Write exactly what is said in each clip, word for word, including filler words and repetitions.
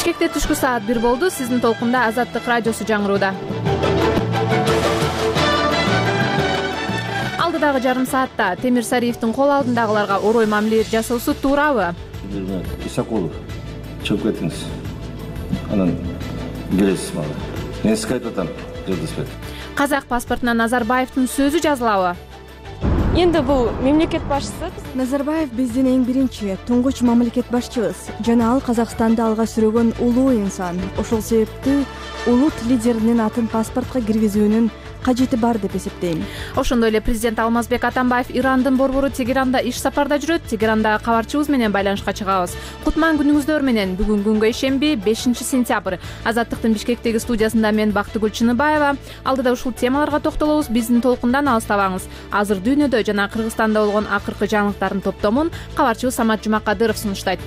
Бишкекте түшкү саат бир болду. Сиздин толкунда Азаттык радиосу жаңырууда. Алдыдагы жарым саатта Темир Сариевдин кол алдындагыларга орой мамиле жасоосу туурабы? Исакулов, чыгып кетиңиз. Анан келесиз мага. Мен сизге айтып атам, Жолдосбек. Казак паспортуна Назарбаевдин сөзү жазылабы? Эndi бул мамлекет башчысы. Назарбаев биздин эң биринчи, туңгуч мамлекет башчыбыз. Жана ал Казакстанды алга сүрөгөн улуу инсан. Ошол себептүү улут лидеринин атын паспортко киргизүүнүн кажети бар деп эсептейм. Ошондой эле президент Алмазбек Атамбаев Ирандын борбору Тегеранда иш сапарда жүрөт. Тегеранда кабарчыбыз менен байланышка чыгабыз. Кутман күнүңүздөр менен. Бүгүн күнгө ишемби, бешинчи сентябрь. Азаттыктын Бишкектеги студиясында мен Бактыгүл Чыныбаева. Алдыда ушул темаларга токтолобуз. Биздин толкундан алыстабаңыз. Азыр дүйнөдө жана Кыргызстанда болгон акыркы жаңылыктардын топтомун кабарчыбыз Самат Жумакадыров сунуштайт.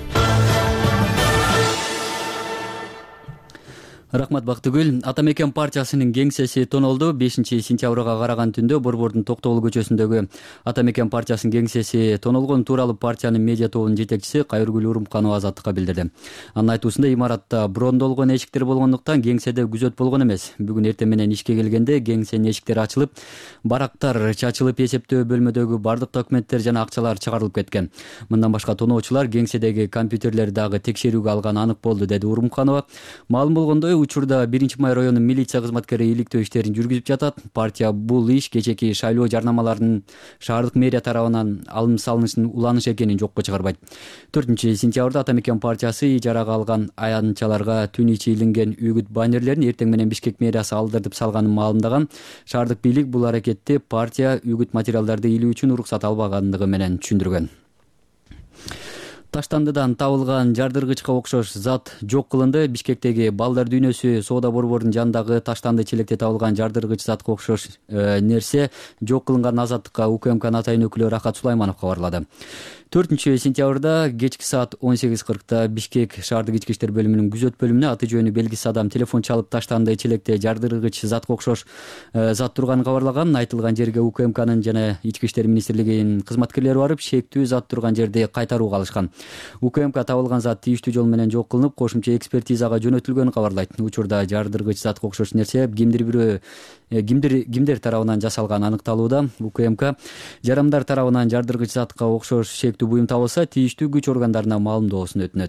Рахмат Бактыгүл. Атамекен партиясынын кеңсеси тонолду. бешинчи сентябрга караган түндө Борбордун Токтогул көчөсүндөгү Атамекен партиясынын кеңсеси тонолгон тууралуу партиянын медиа тобунун жетекчиси Кайыргүл Урумканова Азаттыкка билдирди. Анын айтуусунда имаратта брондолгон эшиктер болгондуктан кеңседе күзөт болгон эмес. Бүгүн эртең менен ишке келгенде кеңсенин эшиктери ачылып, барактар чачылып, эсептөө бөлмөдөгү бардык документтер жана акчалар чыгарылып кеткен. Мындан башка тоноочулар кеңседеги компьютерлерди дагы текшерүүгө алганы анык болду, деди Урумканова. Маалым болгондой, учурда биринчи май районунун милиция кызматкери иликтөө иштерин жүргүзүп жатат. Партия бул иш кечеки шайлоо жарнамаларынын шаардык мэрия тарабынан алым салынышын уланыш экенин жокко чыгарбайт. төртүнчү сентябрда Атамекен партиясы ижарага алган аянтчаларга түн ичи илинген үгүт баннерлерин эртең менен Бишкек мэриясы алдыртып салганын маалымдаган. Шаардык бийлик бул аракетти партия үгүт материалдарды илүү үчүн уруксат албагандыгы менен түшүндүргөн. Таштандыдан табылган жардыргычка окшош зат жок кылынды. Бишкектеги Балдар дүйнөсү соода борборунун жанындагы таштанды челекте табылган жардыргыч затка окшош э, нерсе жок кылынган. Азаттыкка УКМКнын атайын өкүлү Рахат Сулайманов кабарлады. төртүнчү сентябрда кечки саат он сегиз кыркта Бишкек шаардык ички иштер бөлүмүнүн күзөт бөлүмүнө аты жөнү белгисиз адам телефон чалып таштанды челекте жардыргыч затка окшош э, зат турганын кабарлаган. Айтылган жерге УКМКнын жана ички иштер министрлигинин кызматкерлери барып, шектүү зат турган жерди кайтарууга алышкан. УКМК табылган зат тийиштүү жол менен жок кылынып, кошумча экспертизага жөнөтүлгөнүн кабарлайт. Учурда жардыргыч затка окшош нерсе кимдир бирөө кимдир кимдер тарабынан жасалганы аныкталууда. УКМК жарандар тарабынан жардыргыч затка окшош шектүү буюм табылса, тийиштүү күч органдарына маалымдоосун өтүнөт.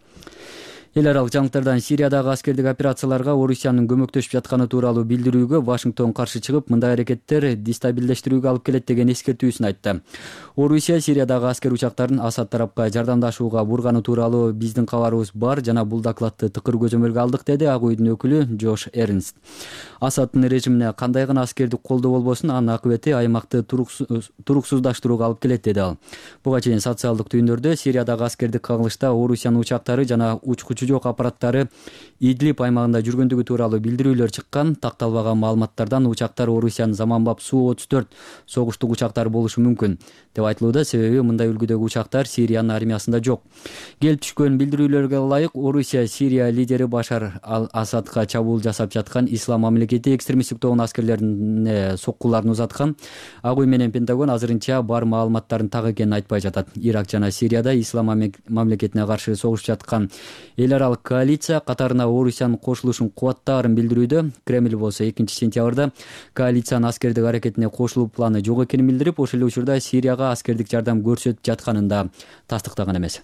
Эл аралык жаңылыктардан Сириядагы аскердик операцияларга Орусиянын көмөктөшүп жатканы тууралуу билдирүүгө Вашингтон каршы чыгып, мындай аракеттер дестабилдештирүүгө алып келет деген эскертүүсүн айтты. Орусия Сириядагы аскер учактарын Асад тарапка жардамдашууга бурганы тууралуу биздин кабарыбыз бар жана бул докладты тыкыр көзөмөлгө алдык, деди Ак үйдүн өкүлү Джош Эрнст. Асаддын режимине кандай гана аскердик колдоо болбосун, анын акыбети аймакты туруксуздаштырууга алып келет, деди ал. Буга чейин социалдык түйүндөрдө Сириядагы аскердик кагылышта Орусиянын учактары жана учкучу жок аппараттары Идлиб аймагында жүргөндүгү тууралуу билдирүүлөр чыккан. Такталбаган маалыматтардан учактар Орусиянын заманбап Су отуз төрт согуштук учактары болушу мүмкүн деп айтылууда, себеби мындай үлгүдөгү учактар Сириянын армиясында жок. Келип түшкөн билдирүүлөргө ылайык, Орусия Сирия лидери Башар ал-Асадка чабуул жасап жаткан Ислам мамлекети экстремисттик тобунун аскерлерине соккуларын узаткан. Ак үй менен Пентагон азырынча бар маалыматтарын так экенин айтпай жатат. Ирак жана Сирияда Ислам мамлекетине каршы согуш жаткан эл аралык коалиция катарына Орусиянын кошулушун кубаттаарын билдирүүдө. Кремль болсо экинчи сентябрда коалициянын аскердик аракетине кошулуу планы жок экенин билдирип, ошол эле учурда Сирияга аскердик жардам көрсөтүп жатканын да тастыктаган эмес.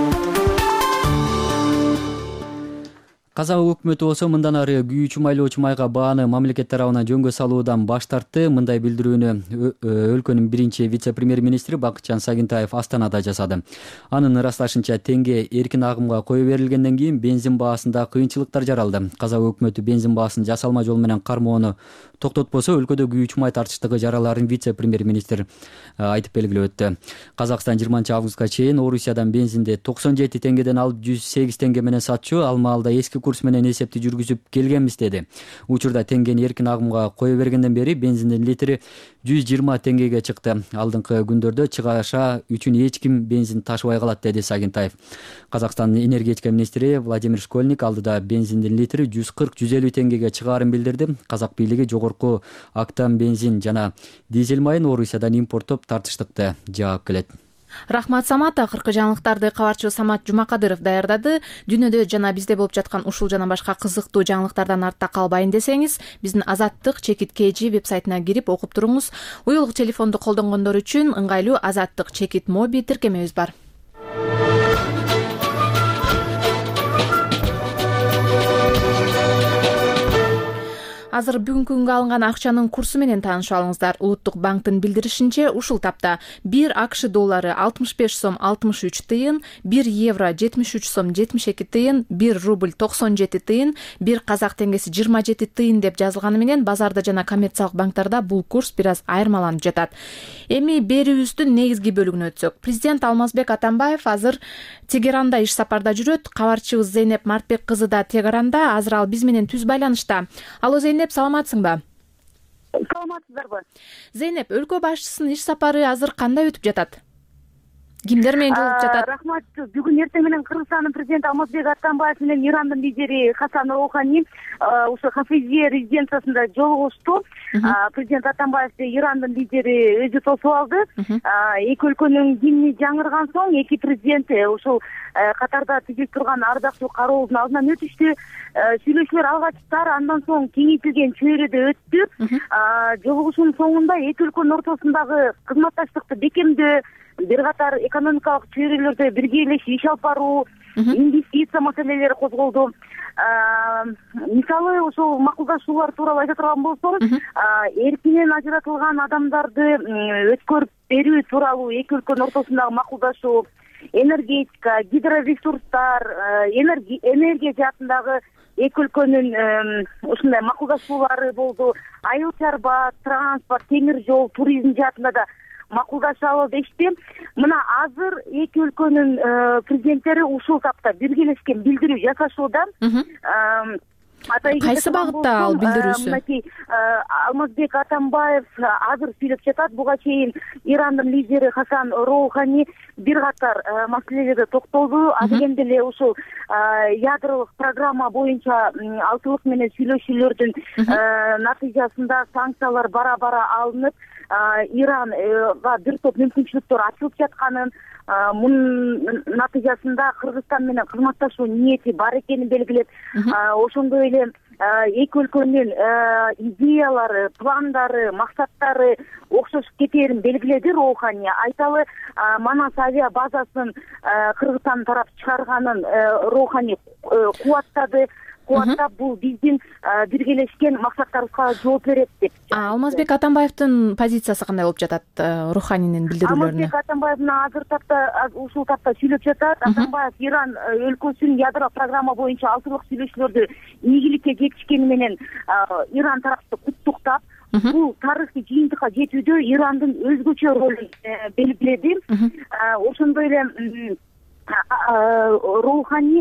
Казак өкмөтү болсо мындан ары күйүүчү майлоочу майга бааны мамлекет тарабынан жөнгө салуудан баш тартты. Мындай билдирүүнү өлкөнүн биринчи вице-премьер-министри Бакытжан Сагынтаев Астанада жасады. Анын ырасташынча, теңге эркин агымга кое берилгенден кийин бензин баасында кыйынчылыктар жаралды. Казак өкмөтү бензин баасын жасалма жол менен кармоону токтотпосо, өлкөдө күйүүчү май тартыштыгы жараларын вице-премьер-министр айтып белгилеп өттү. Казакстан жыйырманчы августка чейин Орусиядан бензинди токсон жети теңгеден алып жүз сегиз теңге менен сатчу, ал маалда эски курс менен эсепти жүргүзүп келгенбиз, деди. Учурда теңгени эркин агымга кое бергенден бери бензиндин литри жүз жыйырма теңгеге чыкты. Алдыңкы күндөрдө чыгаша үчүн эч ким бензин ташыбай калат, деди Сагынтаев. Казакстандын энергетика министри Владимир Школьник алдыда бензиндин литри жүз кырк жүз элүү теңгеге чыгаарын билдирди. Казак бийлиги октан бензин жана дизель майын Орусиядан импорттоп тартыштыкты жаап келет. Рахмат, Самат. Акыркы жаңылыктарды кабарчыбыз Самат Жумакадыров даярдады. Дүйнөдө жана бизде болуп жаткан ушул жана башка кызыктуу жаңылыктардан артта калбайын десеңиз, биздин Азаттык чекит kg вебсайтына кирип окуп туруңуз. Уюлдук телефонду колдонгондор үчүн ыңгайлуу Азаттык чекит моби тиркемебиз бар. Азыр бүгүнкү күнгө алынган акчанын курсу менен таанышып алыңыздар. Улуттук банктын билдиришинче, ушул тапта бир акш доллары алтымыш беш сом алтымыш үч тыйын, бир евро жетимиш үч сом жетимиш эки тыйын, бир рубль токсон жети тыйын, бир казак теңгеси жыйырма жети тыйын деп жазылганы менен базарда жана коммерциялык банктарда бул курс бир аз айырмаланып жатат. Эми берүүбүздүн негизги бөлүгүнө өтсөк, президент Алмазбек Атамбаев азыр Тегеранда иш сапарда жүрөт. Кабарчыбыз Зейнеп Мартбек кызы да Тегеранда. Азыр ал биз менен түз байланышта. Алло, Зейнеп, саламатсыңбы? Саламатсыздарбы? Зейнеп, өлкө башчысынын иш сапары азыр кандай өтүп жатат? Кимдер менен жолугуп жатат? Рахмат. Бүгүн эртең менен Кыргызстандын президенти Алмазбек Атамбаев менен Ирандын лидери Хасан Роухани ошо Хафизия резиденциясында жолугушту. Президент Атамбаев Ирандын лидери өзү тосуп алды. Эки өлкөнүн гимни жаңырган соң эки президент ушул катарда тизилип турган ардактуу кароолдун алдынан өтүштү. Сүйлөшүүлөр алгачтар, андан соң кеңейтилген чөйрөдө өттү. Жолугушуунун соңунда эки өлкөнүн ортосундагы кызматташтыкты бекемдөө, бир катар экономикалык чөйрөлөрдө биргелешип иш алып баруу, инвестиция маселелери козголду. Мисалы, ошол макулдашуулар тууралуу айта турган болсом, эркинен ажыратылган адамдарды өткөрүп берүү тууралуу эки өлкөнүн ортосундагы макулдашуу, энергетика, гидроресурстар, энергия жаатындагы эки өлкөнүн ушундай макулдашуулары болду. Айыл чарба, транспорт, темир жол, туризм жаатында да макулдашалы дешти. Мына азыр эки өлкөнүн президенттери ушул тапта биргелешкен билдирүү жасашууда. Кайсы багытта ал билдирүүсү? Мынакей Алмазбек Атамбаев азыр сүйлөп жатат. Буга чейин Ирандын лидери Хасан Роухани бир катар маселелерге токтолду. Адегенде эле ушул ядролук программа боюнча алтылык менен сүйлөшүүлөрдүн натыйжасында санкциялар бара-бара алынып, Иранга бир топ мүмкүнчүлүктөр ачылып жатканын, мунун натыйжасында Кыргызстан менен кызматташуу ниети бар экенин белгилеп, ошондой эле эки өлкөнүн идеялары, пландары, максаттары окшошуп кетээрин белгиледи Роухани. Айталы, Манас авиа базасын Кыргызстан тарап чыгарганын Роухани кубаттады. Кубаттап, бул биздин биргелешкен максаттарыбызга жооп берет деп. Алмазбек Атамбаевдин позициясы кандай болуп жатат Роуханинин билдирүүлөрүнө? Алмазбек Атамбаев азыр тапта ушул тапта сүйлөп жатат. Атамбаев Иран өлкөсүнүн ядро программа боюнча алтылык сүйлөшүүлөрдү ийгиликке жетишкени менен Иран тарапты куттуктап, бул тарыхый жыйынтыкка жетүүдө Ирандын өзгөчө ролун белгиледи. Ошондой эле Роухани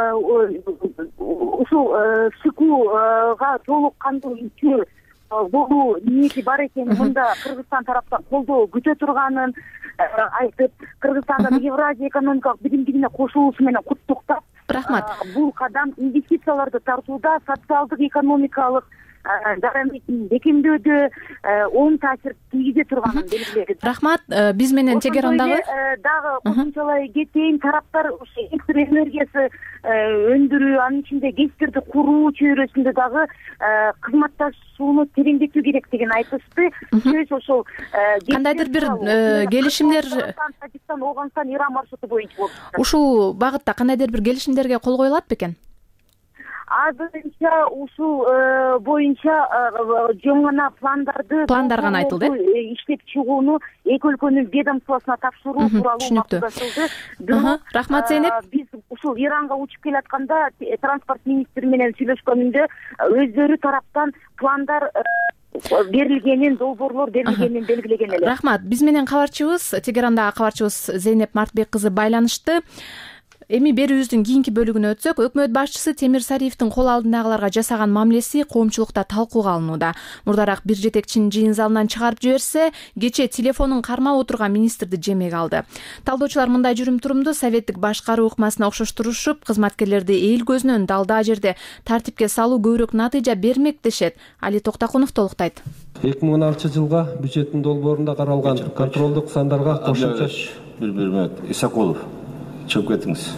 ушул ШИКУга толук кандуу үчү болуу ниети бар экенин, мында Кыргызстан тараптан колдоо күтө турганын айтып, Кыргызстандын Евразия экономикалык биримдигине кошулуусу менен куттуктап, рахмат. Бул кадам инвестицияларды тартууда, социалдык экономикалык дараметін бекемдөөдө оң таасир тийгизе турганын белгиледи. Рахмат. Биз менен Тегерандагы дагы кошумчалай кетейин, тараптар электр энергиясы өндүрүү, анын ичинде ГЭСтерди куруу чөйрөсүндө дагы кызматташууну тереңдетүү керек деген айтышты. Сөз ошол кандайдыр бир келишимдер, Пакистан, Афганистан, Иран маршруту боюнча болуп жатат. Ушул багытта кандайдыр бир келишимдерге кол коюлат бекен? Азырынча ушул боюнча жоңгона пландарды пландар гана айтылды. Иштеп чыгууну эки өлкөнүн ведомствосуна тапшыруу тууралуу макулдашылды. Рахмат, Зейнеп. Биз ушул Иранга учуп келатканда транспорт министри менен сүйлөшкөнүндө өздөрү тараптан пландар берилгенин, долбоорлор берилгенин белгилеген эле. Рахмат. Биз менен кабарчыбыз, Тегерандагы кабарчыбыз Зейнеп Мартбек кызы байланышты. Эми берүүбүздүн кийинки бөлүгүнө өтсөк, өкмөт башчысы Темир Сариевдин кол алдындагыларга жасаган мамилеси коомчулукта талкууга алынууда. Мурдараак бир жетекчинин жыйын залынан чыгарып жиберсе, кечээ телефонун кармап отурган министрди жемек алды. Талдоочулар мындай жүрүм-турумду советтик башкаруу ыкмасына окшоштурушуп, кызматкерлерди эл көзүнөн далдаа жерде тартипке салуу көбүрөөк натыйжа бермек дешет. Али Токтакунов толуктайт. эки миң он алтынчы жылга бюджеттин долбоорунда каралган контролдук сандарга кошумча бир бир мүнөт. Исакулов, чыгып кетиңиз.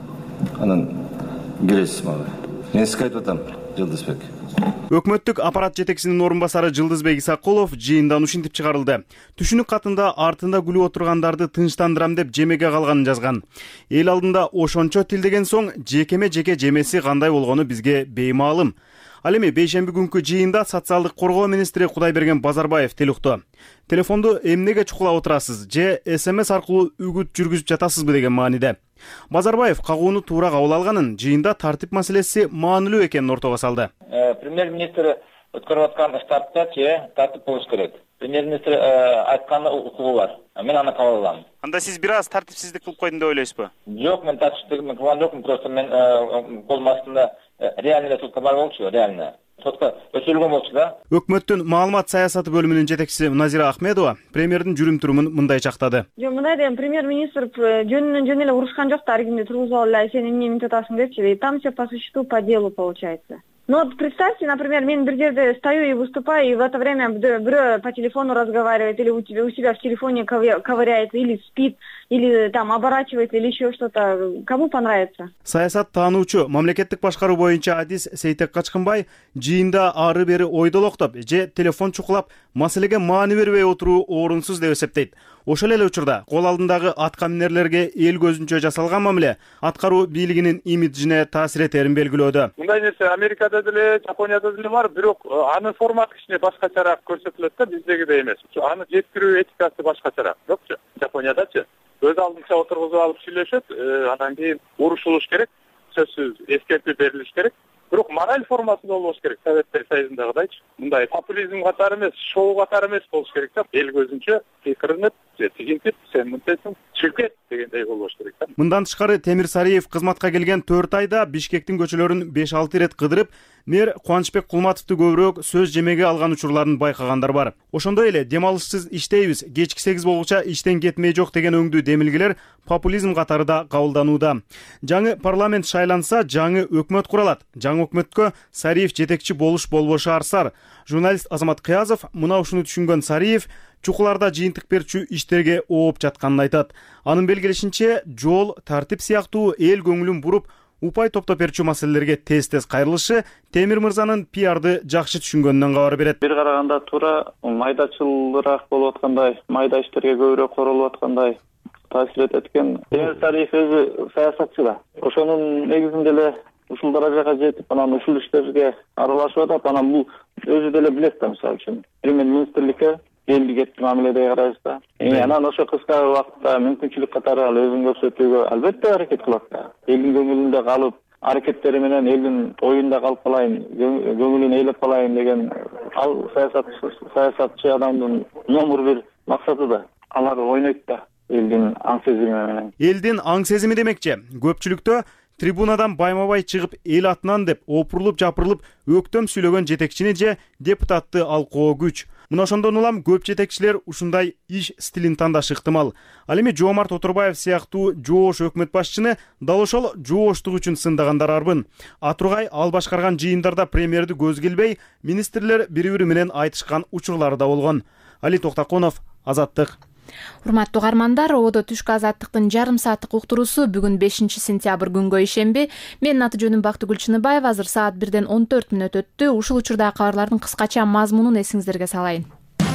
Анан келесиз мага. Мен сизге айтып атам, Жылдызбек. Өкмөттүк аппарат жетекчисинин орун басары Жылдызбек Исакулов жыйындан ушинтип чыгарылды. Түшүнүк катында артында күлүп отургандарды тынчтандырам деп жемеге калганын жазган. Эл алдында ошончо тилдеген соң жекеме жеке жемеси кандай болгону бизге беймаалым. Ал эми бейшемби күнкү жыйында социалдык коргоо министри Кудайберген Базарбаев тил укту. Телефонду эмнеге чукулап отурасыз же СМС аркылуу үгүт жүргүзүп жатасызбы деген мааниде. Базарбаев кагууну туура кабыл алганын, жыйында тартип маселеси маанилүү экенин ортого салды. Премьер-министр өткөрүп аткан штабта тартип болуш керек. Премьер-министр айтканы укугу бар. Мен аны кабыл алам. Анда сиз бир аз тартипсиздик кылып койдум деп ойлойсузбу? Жок, мен тартипсиздик кылган жокмун, просто мен колдун астында реальный сотка бар болчу, реальный. Сотка өчүрүлгөн болчу да. Өкмөттүн маалымат саясаты бөлүмүнүн жетекчиси Назира Ахмедова премьердин жүрүм-турумун мындай чактады. Жок, мындай дейм, премьер-министр жөнүнөн жөн эле урушкан жок да, ар кимди тургузуп алып, сен эмне минтип атасың депчи. Там все по существу, по делу получается. Ну вот представьте, например, мен бир жерде стою и выступаю, и в это время бирөө по телефону разговаривает, или у тебя у себя в телефоне ковыряется, или спит, или там оборачивается, или еще что-то. Кому понравится? Саясат таануучу, мамлекеттик башкаруу боюнча адис Сейтек Качкынбай жыйында ары бери ойдолоктоп же телефон чукулап маселеге маани бербей отуруу орунсуз деп эсептейт. Ошол эле учурда кол алдындагы атка минерлерге эл көзүнчө жасалган мамиле аткаруу бийлигинин имиджине таасир этерин белгилөөдө. Мындай нерсе Америкада деле, Жапонияда деле бар, бирок анын форматы кичине башкачараак көрсөтүлөт да, биздегидей эмес. Аны жеткирүү этикасы башкачараак. Жокчу, Жапониядачы өз алдынча отургузуп алып сүйлөшөт, анан кийин урушулуш керек, сөзсүз эскертүү берилиш керек. Бирок мораль формасында болбош керек, Советтер Союзундагыдайчы. Мындай популизм катары эмес, шоу катары эмес болуш керек да. Эл көзүнчө пикиринеп, тигинтип, сен мынтесиң, чүркет дегендей болуш керек да. Мындан тышкары Темир Сариев кызматка келген төрт айда Бишкектин көчөлөрүн беш алты ирет кыдырып, мэр Кубанычбек Кулматовду көбүрөөк сөз жемеге алган учурларын байкагандар бар. Ошондой эле демалышсыз иштейбиз, кечки сегиз болгуча иштен кетмей жок деген өңдүү демилгелер популизм катары да кабылданууда. Жаңы парламент шайланса, жаңы өкмөт куралат. Жаңы өкмөткө Сариев жетекчи болуш болбошу арсар. Журналист Азамат Кыязов мына ушуну түшүнгөн Сариев чукуларда жыйынтык берчү иштерге ооп жатканын айтат. Анын белгилешинче, жол, тартип сыяктуу эл көңүлүн буруп, упай топтоп берчү маселелерге тез-тез кайрылышы Темир мырзанын пиарды жакшы түшүнгөнүнөн кабар берет. Бир караганда туура майдачылыраак болуп аткандай, майда иштерге көбүрөөк королуп аткандай таасир этет экен. Темир Сариев өзү саясатчы да. Ошонун негизинде эле ушул даражага жетип, анан ушул иштерге аралашып атат. Анан бул өзү деле билет да, мисалы үчүн. Премьер-министрликке элди кетти мамиледе карайбыз да. Анан ошо кыска убакытта мүмкүнчүлүк катары ал өзүн көрсөтүүгө албетте аракет кылат да. Элдин көңүлүндө калып, аракеттери менен элдин оюнда калып калайын, көңүлүн ээлеп калайын деген ал саясат саясатчы адамдын номер бир максаты да. Алар ойнойт да элдин аң сезими менен. Элдин аң сезими демекчи, көпчүлүктө трибунадан байма-бай чыгып эл атынан деп опурулуп жапырылып өктөм сүйлөгөн жетекчини же депутатты алкоо күч. Мына ошондон улам көп жетекчилер ушундай иш стилин тандаш ыктымал. Ал эми Жоомарт Оторбаев сыяктуу жоош өкмөт башчыны дал ошол жооштук үчүн сындагандар арбын. Атургай ал башкарган жыйындарда премьерди көз келбей, министрлер бири-бири менен айтышкан учурлары да болгон. Али Токтаконов, Азаттык. Урматтуу угармандар, ободо түшкү Азаттыктын жарым сааттык уктуруусу бүгүн бешинчи сентябрь күнгө ишемби. Менин аты жөнүм Бактыгүл Чыныбаева. Азыр саат бирден он төрт мүнөт өттү. Ушул учурдагы кабарлардын кыскача мазмунун эсиңиздерге салайын.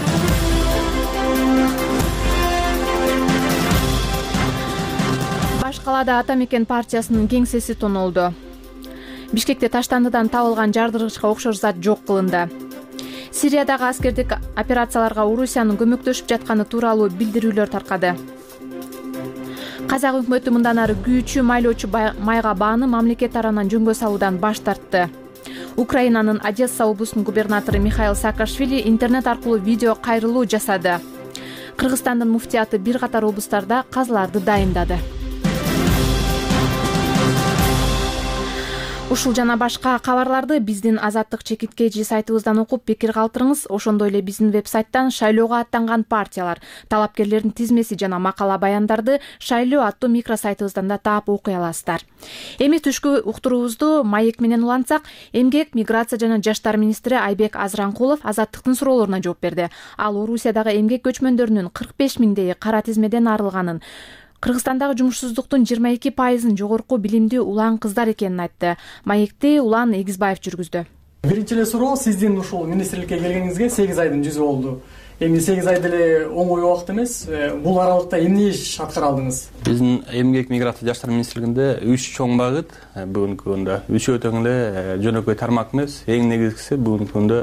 Баш калаада Ата Мекен партиясынын кеңсеси тонолду. Бишкекте Таштандыдан табылган жардыргычка окшош зат жок кылынды. Сириядагы аскердик операцияларга Орусиянын көмөктөшүп жатканы тууралуу билдирүүлөр таркады. Казак өкмөтү мындан ары күйүүчү майлоочу майга бааны мамлекет тарабынан жөнгө салуудан баш тартты. Украинанын Одесса облусунун губернатору Михаил Саакашвили интернет аркылуу видео кайрылуу жасады. Кыргызстандын муфтияты бир катар облустарда казыларды дайындады. Ушул жана башка кабарларды биздин Азаттык чекитке жи сайтыбыздан окуп пикир калтырыңыз. Ошондой эле биздин веб-сайттан шайлоого аттанган партиялар, талапкерлердин тизмеси жана макала баяндарды шайлоо аттуу микросайтыбыздан да таап окуй аласыздар. Эми түшкү уктуруубузду маек менен улантсак, эмгек, миграция жана жаштар министри Айбек Азранкулов Азаттыктын суроолоруна жооп берди. Ал Орусиядагы эмгек көчмөндөрүнүн кырк беш миңдеги кара тизмеден арылганын, Кыргызстандагы жумушсуздуктун жыйырма эки пайызын жогорку билимдүү улан кыздар экенин айтты. Маекти Улан Эгизбаев жүргүздү. Биринчи эле суроо, сиздин ушул министрликке келгениңизге сегиз айдын жүзү болду. Эми сегиз ай деле оңой убакыт эмес. Бул аралыкта эмне иш аткара алдыңыз? Биздин эмгек, миграция жаштар министрлигинде үч чоң багыт бүгүнкү күндө. Үчөө тең эле жөнөкөй тармак эмес. Эң негизгиси бүгүнкү күндө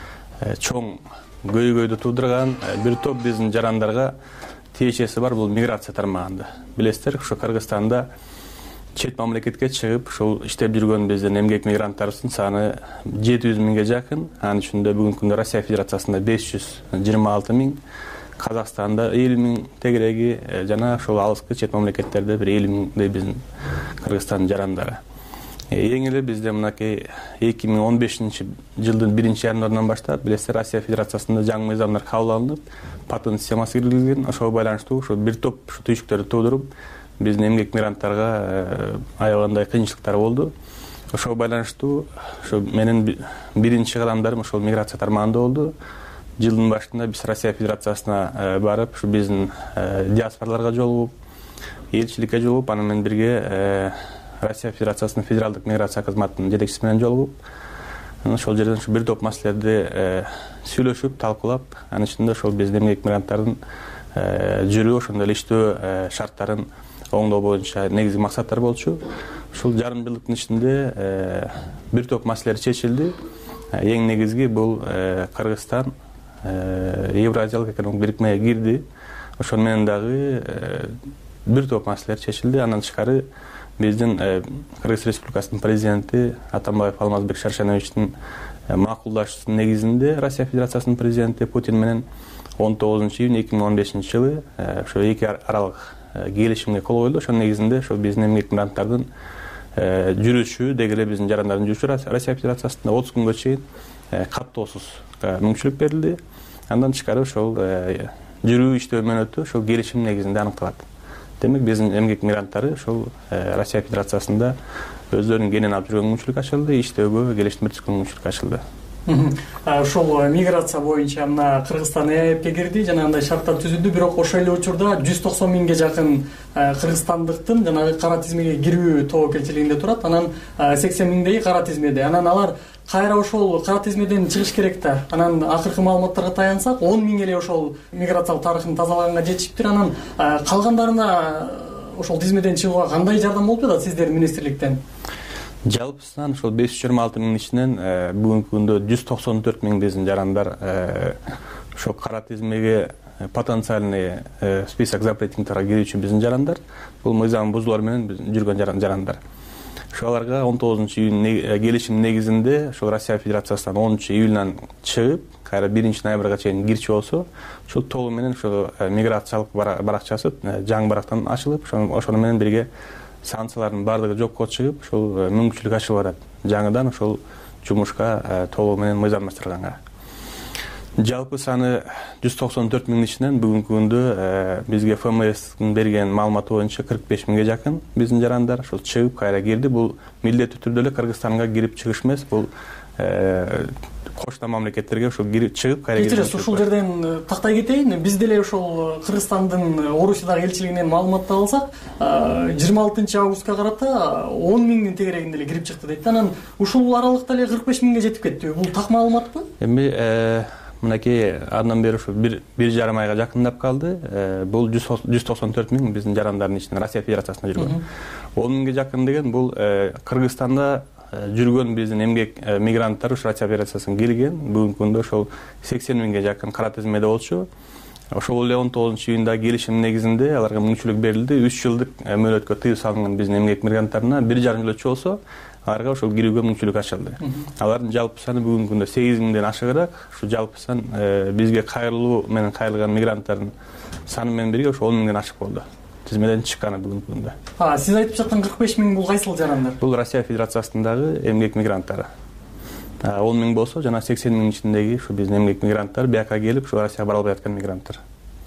чоң көйгөйдү туудурган бир топ биздин жарандарга тиешеси бар, бул миграция тармагында. Билесиздер, ушу Кыргызстанда чет мамлекетке чыгып, ушул иштеп жүргөн биздин эмгек мигранттарыбыздын саны жети жүз миңге жакын. Анын ичинде бүгүнкү күндө Россия Федерациясында беш жүз жыйырма алты миң, Казакстанда элүү миң тегереги жана ошол алыскы чет мамлекеттерде бир элүү миңдей биздин Кыргызстандын жарандары. Эң эле бизде мынакей эки миң он бешинчи жылдын биринчи январынан баштап, билесиздер, Россия Федерациясында жаңы мыйзамдар кабыл алынып, патент системасы киргизилген. Ошого байланыштуу ушу бир топ ушу түйшүктөрдү туудуруп, биздин эмгек мигранттарга аябагандай кыйынчылыктар болду. Ошого байланыштуу ушу менин биринчи кадамдарым ошол миграция тармагында болду. Жылдын башында биз Россия Федерациясына барып, ушу биздин диаспораларга жолугуп, элчиликке жолугуп, аны менен бирге Россия Федерациясынын федералдык миграция кызматынын жетекчиси менен жолугуп, ошол жерден ушу бир топ маселелерди сүйлөшүп, талкуулап, анын ичинде ошол биздин эмгек мигранттардын жүрүү, ошондой эле иштөө шарттарын оңдоо боюнча негизги максаттар болчу. Ушул жарым жылдыктын ичинде бир топ маселелер чечилди. Эң негизги бул Кыргызстан Евразиялык экономикалык бирикмеге кирди. Ошону менен дагы бир топ маселелер чечилди. Андан тышкары биздин Кыргыз Республикасынын президенти Атамбаев Алмазбек Шаршеновичтин макулдашуусунун негизинде Россия Федерациясынын президенти Путин менен он тогузунчу июнь эки миң он бешинчи жылы ошо эки аралык келишимге кол коюлду. Ошонун негизинде ошо биздин эмгек мигранттардын жүрүшү, деги эле биздин жарандардын жүрүшү Россия Федерациясында отуз күнгө чейин каттоосуз мүмкүнчүлүк берилди. Андан тышкары ошол жүрүү иштөө мөөнөтү ошол келишим негизинде аныкталат. Демек, биздин эмгек мигранттары ошол Россия Федерациясында өздөрүнүн кенен алып жүргөн мүмкүнчүлүк ачылды, иштөөгө келиштин мүмкүнчүлүк мүмкүнчүлүк ачылды. Ошол миграция боюнча мына Кыргызстан ЭАЭПке кирди, жанагындай шарттар түзүлдү, бирок ошол эле учурда жүз токсон миңге жакын кыргызстандыктын жанагы кара тизмеге кирүү тобокелчилигинде турат. Анан сексен миңдеги кара тизмеде. Анан алар кайра ошол кара тизмеден чыгыш керек да. Анан акыркы маалыматтарга таянсак, он миң эле ошол миграциялык тарыхын тазалаганга жетишиптир. Анан калгандарына ошол тизмеден чыгууга кандай жардам болуп жатат сиздердин министрликтен? Жалпысынан ошол беш жүз жыйырма алты миңдин ичинен бүгүнкү күндө жүз токсон төрт миң биздин жарандар ошол кара тизмеге потенциальный список запретниктарга кирүүчү биздин жарандар. Бул мыйзам бузуулар менен жүргөн жарандар. Ошоларга он тогузунчу июнь келишим негизинде ошол Россия Федерациясынан онунчу июльнан чыгып, кайра биринчи ноябрга чейин кирчү болсо, ошол толугу менен ошол миграциялык баракчасы жаңы барактан ачылып, ошону менен бирге санкциялардын баардыгы жокко чыгып, ошол мүмкүнчүлүк ачылып атат. Жаңыдан ошол жумушка толугу менен мыйзамдаштырылганга. Жалпы саны жүз токсон төрт миңдин ичинен бүгүнкү күндө бизге эф эм эстин берген маалыматы боюнча кырк беш миңге жакын биздин жарандар ошол чыгып кайра кирди. Бул милдеттүү түрдө эле Кыргызстанга кирип чыгыш эмес, бул кошуна мамлекеттерге ошол кирип чыгып кайра кирди. Кечиресиз, ушул жерден тактай кетейин. Биз деле ошол Кыргызстандын Орусиядагы элчилигинен маалыматты алсак, жыйырма алтынчы августка карата он миңдин тегерегинде эле кирип чыкты дейт. Анан ушул аралыкта эле кырк беш миңге жетип кетти. Бул так маалыматпы? Эми мынакей андан бери ушу бир бир жарым айга жакындап калды. Бул жүз токсон төрт миң биздин жарандардын ичинен Россия Федерациясында жүргөн. он миңге жакын деген бул Кыргызстанда жүргөн биздин эмгек мигранттар ушу Россия Федерациясына келген. Бүгүнкү күндө ошол сексен миңге жакын кара тизмеде болчу. Ошол эле он тогузунчу июнда келишим негизинде аларга мүмкүнчүлүк берилди. үч жылдык мөөнөткө тыюу салынган биздин эмгек мигранттарына бир жарым жыл өтчү болсо, аларга ошол кирүүгө мүмкүнчүлүк ачылды. Алардын жалпы саны бүгүнкү күндө сегиз миңден ашыгыраак. Ушу жалпы сан бизге кайрылуу менен кайрылган мигранттардын саны менен бирге ошо он миңден ашык болду. тизмеден чыкканы бүгүнкү күндө. Сиз айтып жаткан кырк беш миң бул кайсыл жарандар? Бул Россия Федерациясындагы эмгек мигранттары. он миң болсо, жана сексен миңдин ичиндеги ушу биздин эмгек мигранттар, бияка келип ушу Россияга бара албай аткан мигранттар.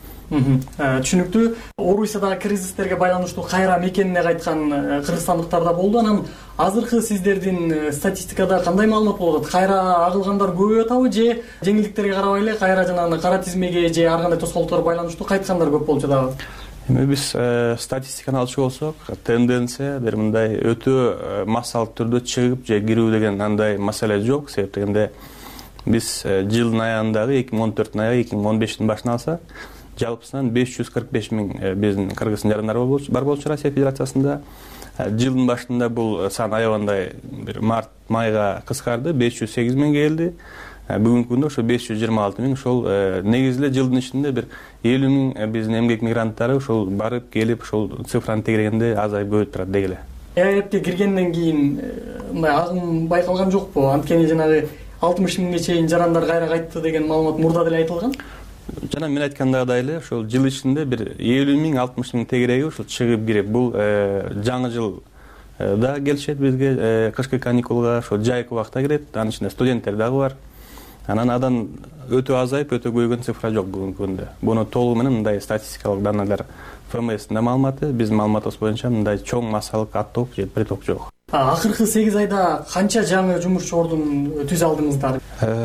Түшүнүктүү. Орусиядагы кризистерге байланыштуу кайра мекенине кайткан кыргызстандыктар да болду. Анан азыркы сиздердин статистикада кандай маалымат болуп атат? Кайра агылгандар көбөйүп атабы же жеңилдиктерге карабай эле кайра жанагы кара тизмеге же ар кандай тоскоолдукторго байланыштуу кайткандар көп болуп жатабы? Эми биз статистиканы алчу болсок, тенденция бир мындай өтө массалык түрдө чыгып же кирүү деген андай маселе жок. Себеп дегенде биз жылдын аягындагы эки миң он төрттүн аягы эки миң он бештин башына алсак, жалпысынан беш жүз кырк беш миң биздин кыргыздын жарандары бар болчу Россия Федерациясында. Жылдын башында бул сан аябандай бир март майга кыскарды, беш жүз сегиз миңге келди. Бүгүнкү күндө ошо беш жүз жыйырма алты миң. Ошол негизи эле жылдын ичинде бир элүү миң биздин эмгек мигранттары ошол барып келип ошол цифраны тегерегенде азайып көбөйүп турат деги эле. ЭАЭПке киргенден кийин мындай агым байкалган жокпу? Анткени жанагы алтымыш миңге чейин жарандар кайра кайтты деген маалымат мурда деле айтылган. Жана мен айткандагыдай эле ошол жыл ичинде бир элүү миң алтымыш миң тегереги ошол чыгып кирип, бул жаңы жыл да келишет бизге, кышкы каникулга, ошол жайкы убакта кирет. Анын ичинде студенттер дагы бар. Анан адан өтө азайып, өтө көбөйгөн цифра жок бүгүнкү күндө. Буну толугу менен мындай статистикалык даналар ФМСтин да маалыматы, биздин маалыматыбыз боюнча мындай чоң массалык отток же приток жок. Акыркы сегиз айда канча жаңы жумушчу ордун түзө алдыңыздар?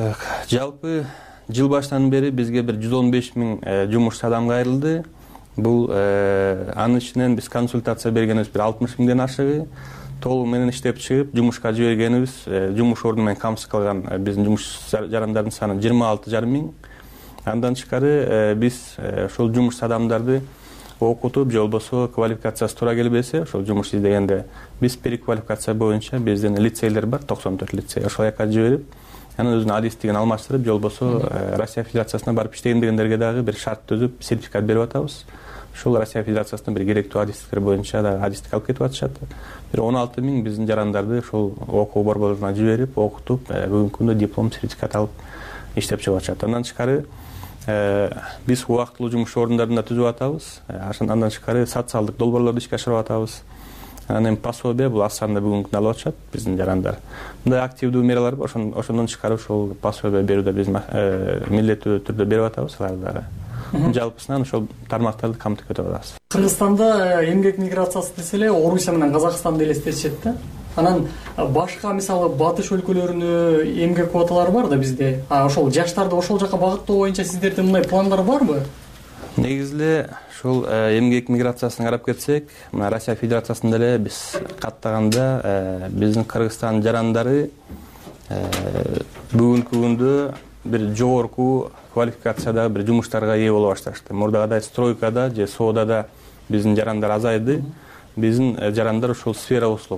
Жалпы жыл башынан бери бизге бир жүз он беш миң жумушчу адам кайрылды. Бул анын ичинен биз консультация бергенибиз бир алтымыш миңден ашыгы. Толугу менен иштеп чыгып, жумушка жибергенибиз, жумуш орду менен камсыз кылган биздин жумуш жарандардын саны жыйырма алты жарым миң. Андан тышкары биз ошол жумуш адамдарды окутуп, же болбосо квалификациясы туура келбесе, ошол жумуш издегенде биз переквалификация боюнча биздин лицейлер бар, токсон төрт лицей. Ошол жака жиберип, анан өзүнүн адистигин алмаштырып, же болбосо Россия Федерациясына барып иштейм дегендерге дагы бир шарт түзүп, сертификат берип атабыз. Ушул Россия Федерациясынын бир керектүү адистиктер боюнча да адистик алып кетип атышат. Бир он алты миң биздин жарандарды ошол окуу борборуна жиберип, окутуп, бүгүнкү күндө диплом, сертификат алып иштеп чыгып атышат. Андан тышкары биз убактылуу жумуш ордундарын да түзүп атабыз. Андан тышкары социалдык долбоорлорду ишке ашырып атабыз. Анан эми пособие бул аз санда бүгүнкү күндө алып атышат биздин жарандар. Мындай активдүү мералар бар. Ошондон тышкары ошол пособие берүүдө биз милдеттүү түрдө берип атабыз аларды. Жалпысынан ошол тармактарды камтып өтүп атабыз. Кыргызстанда эмгек миграциясы десе эле Орусия менен Казакстанды элестетишет да. Анан башка мисалы батыш өлкөлөрүнө эмгек квоталары бар да бизде. Ошол жаштарды ошол жака багыттоо боюнча сиздердин мындай пландар барбы? Негизи эле ошол эмгек миграциясына карап кетсек, мына Россия Федерациясында эле биз каттаганда биздин Кыргызстан жарандары бүгүнкү күндө бир жогорку квалификациядагы бир жумуштарга ээ боло башташты. Мурдагыдай стройкада же соодада биздин жарандар азайды. Биздин жарандар ушул сфера услуг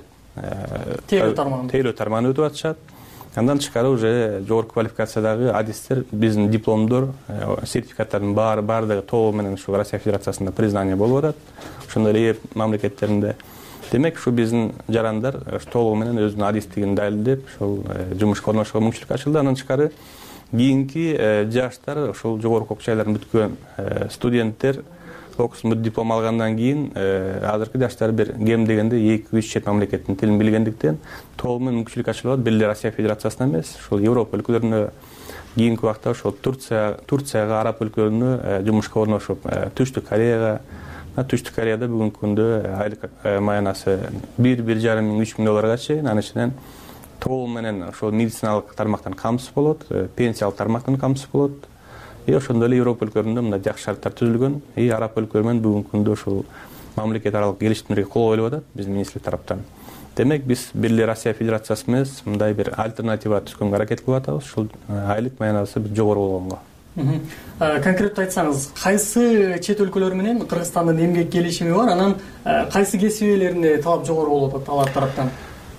тейлөө тармагына өтүп атышат. Андан тышкары уже жогорку квалификациядагы адистер, биздин дипломдор, сертификаттардын баары баардыгы толугу менен ушу Россия Федерациясында признание болуп атат. Ошондой эле эл мамлекеттеринде. Демек, ушу биздин жарандар толугу менен өзүнүн адистигин далилдеп, ошол жумушка орношууга мүмкүнчүлүк ачылды. Андан тышкары кийинки жаштар, ошол жогорку окуу жайларын бүткөн студенттер окуусун бүт диплом алгандан кийин азыркы жаштар бир кем дегенде эки үч чет мамлекеттин тилин билгендиктен толугу менен мүмкүнчүлүк ачылып, бир эле Россия Федерациясына эмес, ошол Европа өлкөлөрүнө, кийинки убакта ошол Турция, Турцияга, Араб өлкөлөрүнө жумушка орношуп, Түштүк Кореяга, Түштүк Кореяда бүгүнкү күндө айлык маянасы бир бир жарым миң үч миң долларга чейин, анын ичинен толугу менен ошол медициналык тармактан камсыз болот, пенсиялык тармактан камсыз болот. И ошондой эле Европа өлкөлөрүндө мындай жакшы шарттар түзүлгөн. И Араб өлкөлөрү менен бүгүнкү күндө ушул мамлекет аралык келишимдерге кол коюлуп атат биздин министрлик тараптан. Демек, биз бир эле Россия Федерациясы эмес, мындай бир альтернатива түзгөнгө аракет кылып атабыз. Ушул айлык маянасы бир жогору болгонго. Конкреттүү айтсаңыз, кайсы чет өлкөлөр менен Кыргызстандын эмгек келишими бар? Анан кайсы кесип ээлерине талап жогору болуп атат алар тараптан?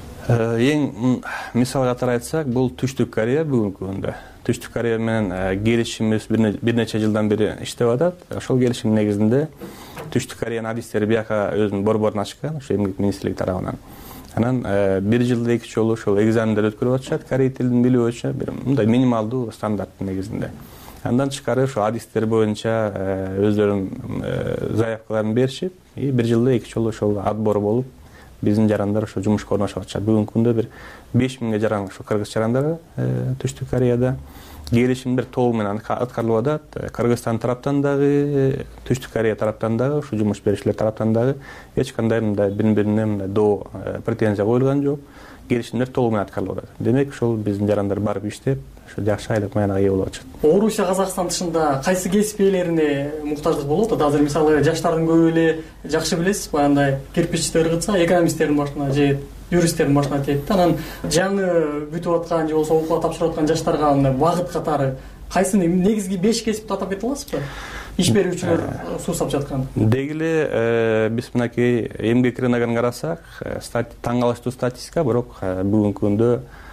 Эң мисал катары айтсак, бул Түштүк Корея бүгүнкү күндө. Түштүк Корея менен келишимибиз бир нече жылдан бери иштеп атат. Ошол келишим негизинде Түштүк Кореянын адистери бияка өзүнүн борборун ачкан, ошо эмгек министрлиги тарабынан. Анан бир жылда эки жолу ошол экзамендер өткөрүп атышат, корей тилин билүү боюнча бир мындай минималдуу стандарттын негизинде. Андан тышкары ушу адистер боюнча өздөрүнүн заявкаларын беришип, бир жылда эки жолу ошол отбор болуп, биздин жарандар ошо жумушка орношуп атышат. Бүгүнкү күндө бир беш миңге жаран ошо кыргыз жарандары Түштүк Кореяда. Келишимдер толугу менен аткарылып атат. Кыргызстан тараптан дагы, Түштүк Корея тараптан дагы, ушу жумуш берүүчүлөр тараптан дагы эч кандай мындай бири-бирине мындай доо претензия коюлган жок. Келишимдер толугу менен аткарылып атат. Демек, ошол биздин жарандар барып иштеп, ошо жакшы айлык маянага ээ болуп атышат. Орусия, Казакстан тышында кайсы кесип ээлерине муктаждык болуп атат? Азыр мисалы жаштардын көбү эле жакшы билесиз, баягындай кирпичти ыргытса, экономисттердин башына же юристтердин башына тиет. Анан жаңы бүтүп аткан же болбосо окууга тапшырып аткан жаштарга багыт катары кайсыны негизги беш кесипти атап кете аласызбы? Иш берүүчүлөр суусап жаткан. Деги эле биз мынакей эмгек рыногун карасак, таң калыштуу статистика, бирок бүгүнкү күндө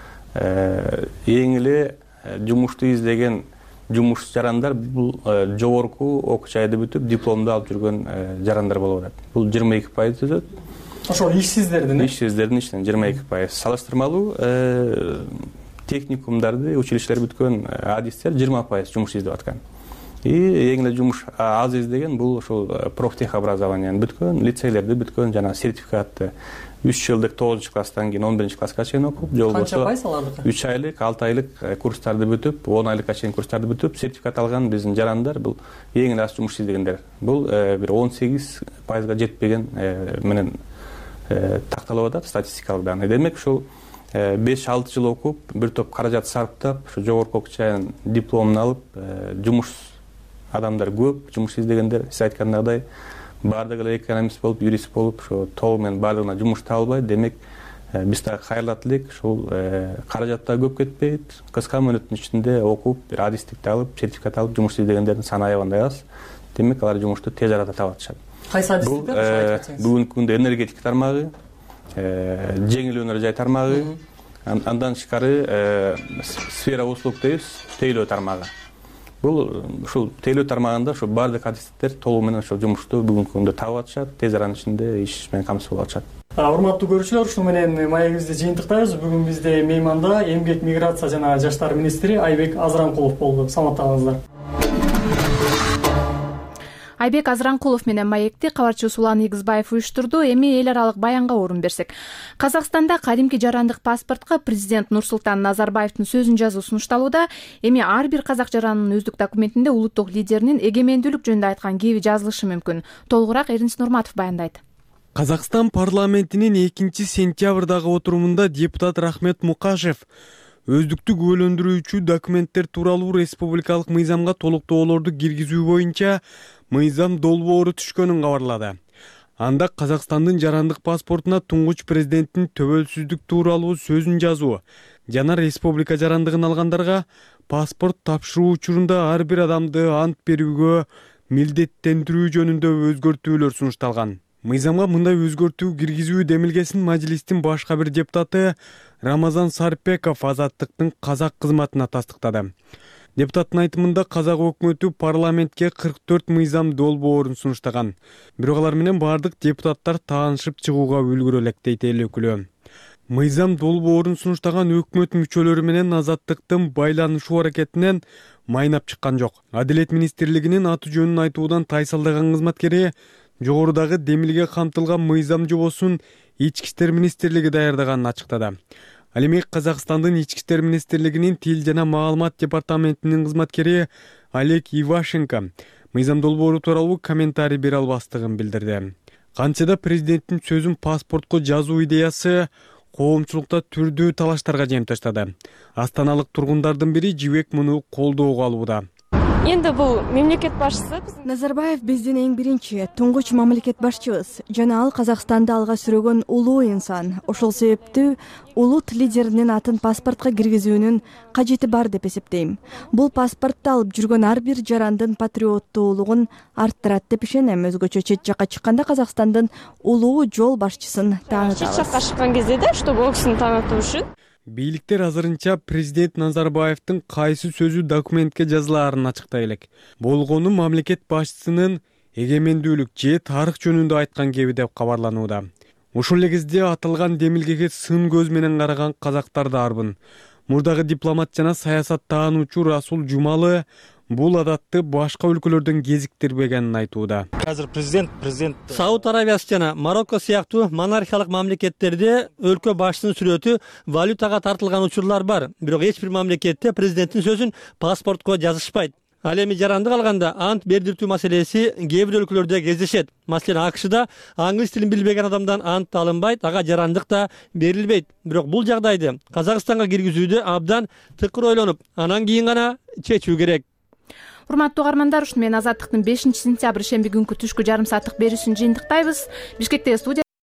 эң эле жумушту издеген жумуш жарандар бул жогорку окуу жайды бүтүп, дипломду алып жүргөн жарандар болуп атат. Бул жыйырма эки пайыз өтөт. Ошол ишсиздердин, э? Ишсиздердин ичинен жыйырма эки пайыз. Салыштырмалуу техникумдарды, училищелер бүткөн адистер жыйырма пайыз жумуш издеп аткан. И эң эле жумуш аз издеген бул ошол профтех образованияны бүткөн, лицейлерди бүткөн, жана сертификатты үч жылдык тогузунчу класстан кийин он биринчи класска чейин окуп, же болбосо үч айлык, алты айлык курстарды бүтүп, он айлыкка чейин курстарды бүтүп, сертификат алган биздин жарандар бул эң эле аз жумуш издегендер. Бул бир он сегиз пайызга жетпеген менен такталып атат статистикалык данный. Демек, ушул беш алты жыл окуп, бир топ каражат сарптап, ушу жогорку окуу жайын дипломун алып, жумуш адамдар көп, жумуш издегендер, сиз айткандагыдай баардыгы эле экономист болуп, юрист болуп, ошо толугу менен баардыгына жумуш табылбай, демек биз дагы кайрылат элек, ушул каражат да көп кетпейт, кыска мөөнөттүн ичинде окуп, бир адистикти алып, сертификат алып жумуш издегендердин саны аябагандай аз. Демек, алар жумушту тез арада таап атышат. Кайсы адистиктер ошо айтсаңыз? Бүгүнкү күндө энергетика тармагы, жеңил өнөр жай тармагы, андан тышкары сфера услуг дейбиз, тейлөө тармагы. Бул ушул тейлөө тармагында ошо баардык адистиктер толугу менен ошо жумушту бүгүнкү күндө таап атышат, тез аранын ичинде иш менен камсыз болуп атышат. Урматтуу көрүүчүлөр, ушу менен маегибизди жыйынтыктайбыз. Бүгүн бизде мейманда эмгек, миграция жана жаштар министри Айбек Азыраңкулов болду. Саламаттаңыздар. Айбек Азыраңкулов менен маекти кабарчыбыз Улан Игизбаев уюштурду. Эми эл аралык баянга орун берсек. Казакстанда кадимки жарандык паспортко президент Нурсултан Назарбаевдин сөзүн жазуу сунушталууда. Эми ар бир казак жаранынын өздүк документинде улуттук лидеринин эгемендүүлүк жөнүндө айткан кеби жазылышы мүмкүн. Толугураак Эринс Нурматов баяндайт. Казакстан парламентинин экинчи сентябрдагы отурумунда депутат Рахмет Мукашев өздүктү күбөлөндүрүүчү документтер тууралуу республикалык мыйзамга толуктоолорду киргизүү боюнча мыйзам долбоору түшкөнүн кабарлады. Анда Казакстандын жарандык паспортуна туңгуч президенттин төбөлсүздүк тууралуу сөзүн жазуу жана республика жарандыгын алгандарга паспорт тапшыруу учурунда ар бир адамды ант берүүгө милдеттендирүү жөнүндө өзгөртүүлөр сунушталган. Мыйзамга мындай өзгөртүү киргизүү демилгесин мажлистин башка бир депутаты Рамазан Сарпеков Азаттыктын казак кызматына тастыктады. Депутаттын айтымында казак өкмөтү парламентке кырк төрт мыйзам долбоорун сунуштаган. Бирок алар менен бардык депутаттар таанышып чыгууга үлгүрө элек дейт эл өкүлү. Мыйзам долбоорун сунуштаган өкмөт мүчөлөрү менен Азаттыктын байланышуу аракетинен майнап чыккан жок. Адилет министрлигинин аты жөнүн айтуудан тайсалдаган кызматкери жогорудагы демилге камтылган мыйзам жобосун Ички иштер министрлиги даярдаганын ачыктады. Ал эми Казакстандын Ички иштер министрлигинин тил жана маалымат департаментинин кызматкери Олег Ивашенко мыйзам долбоору тууралуу комментарий бере албастыгын билдирди. Канчада президенттин сөзүн паспортко жазуу идеясы коомчулукта түрдүү талаштарга жем таштады. Астаналык тургундардын бири Жибек муну колдоого алууда. Энди бул мамлекет башчысы Назарбаев биздин эң биринчи туңгуч мамлекет башчыбыз жана ал Казакстанды алга сүрөгөн улуу инсан. Ошол себептүү улут лидеринин атын паспортко киргизүүнүн кажети бар деп эсептейм. Бул паспортду алып жүргөн ар бир жарандын патриоттуулугун арттырат деп ишенем. Өзгөчө чет жакка чыкканда Казакстандын улуу жол башчысын таанытабыз. Чет жакка чыккан кезде да, чтобы ол кишини таанытуу үчүн бийликтер азырынча президент Назарбаевдин кайсы сөзү документке жазылаарын ачыктай элек. Болгону мамлекет башчысынын эгемендүүлүк же тарых жөнүндө айткан кеби деп кабарланууда. Ушул эле кезде аталган демилгеге сын көз менен караган казактар да арбын. Мурдагы дипломат жана саясат таануучу Расул Жумалы бул адатты башка өлкөлөрдөн кезиктирбегенин айтууда. Азыр президент президент Сауд Арабиясы жана Марокко сыяктуу монархиялык мамлекеттерде өлкө башчысынын сүрөтү валютага тартылган учурлар бар. Бирок эч бир мамлекетте президенттин сөзүн паспортко жазышпайт. Ал эми жаранды калганда ант бердиртүү маселеси кээ бир өлкөлөрдө кездешет. Маселен, АКШда англис тилин билбеген адамдан ант алынбайт, ага жарандык да берилбейт. Бирок бул жагдайды Казакстанга киргизүүдө абдан тыкыр ойлонуп, анан кийин гана чечүү керек. Урматтуу угармандар, ушуну менен Азаттыктын бешинчи сентябрь шемби күнкү түшкү жарым сааттык берүүсүн жыйынтыктайбыз. Бишкектеги студия